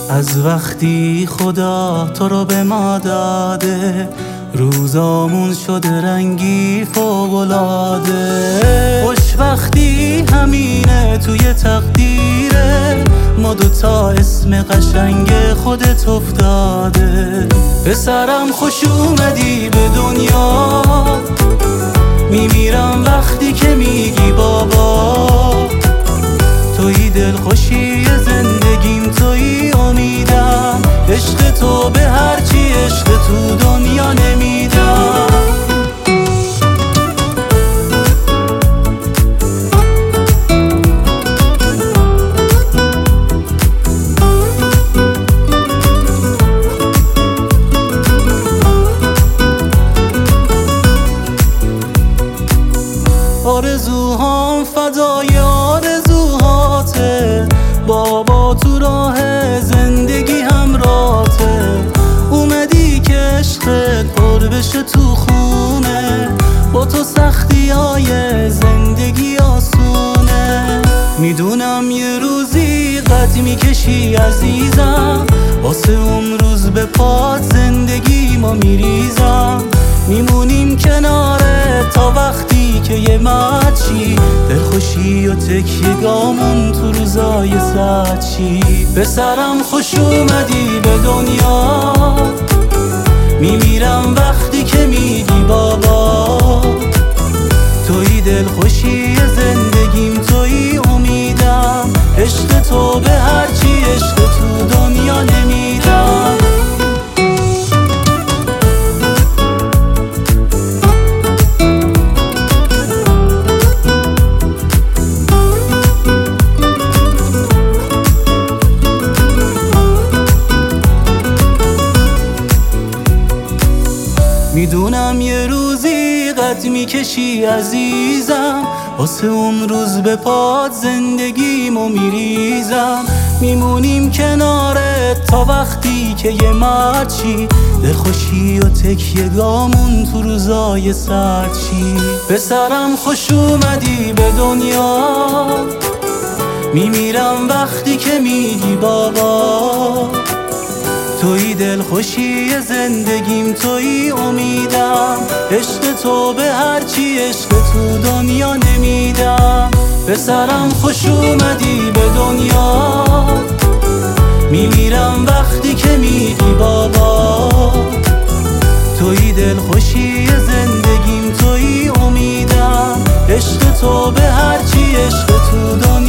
از وقتی خدا تو رو به ما داده روزامون شده رنگی فوق‌العاده. خوشبختی همینه توی تقدیره، ما دوتا اسم قشنگ خودت افتاده. پسرم خوش اومدی به دنیا، میمیرم وقتی که میگی بابا. توی دلخوشی زندگیم، توی امیدم، عشق تو به هرچی عشق تو دنیا نمیدم. آرزوهام فدای آرزوهاته، بابا تو راه زندگی همراته. اومدی که عشقت پر بشه تو خونه، با تو سختی های زندگی آسونه. میدونم یه روزی قد میکشی عزیزم، واسه اون روز به پات زندگی ما میریزم. میمونیم کنارت تا وقتی که یه مچی، دلخوشی و تکیه‌گامون تو روزای سعد چی. پسرم خوش اومدی به دنیا، میمیرم وقتی که میگی بابا. توی دلخوشی زندگیم، توی امیدم، عشق تو به هرچی عشق تو دنیا نمیدم. میدونم یه روزی قد میکشی عزیزم، واسه اون روز به پات زندگیمو میریزم. میمونیم کنارت تا وقتی که یه مچی، دلخوشی و تکیه‌گامون تو روزای سرد چی. پسرم خوش اومدی به دنیا، میمیرم وقتی که میگی بابا. توی دلخوشی زندگیم، توی امیدم، عشق تو به هرچی عشق تو دنیا نمیدم. پسرم خوش اومدی به دنیا، میمیرم وقتی که میگی بابا. توی دلخوشی زندگیم، توی امیدم، عشق تو به هرچی عشق تو دنیا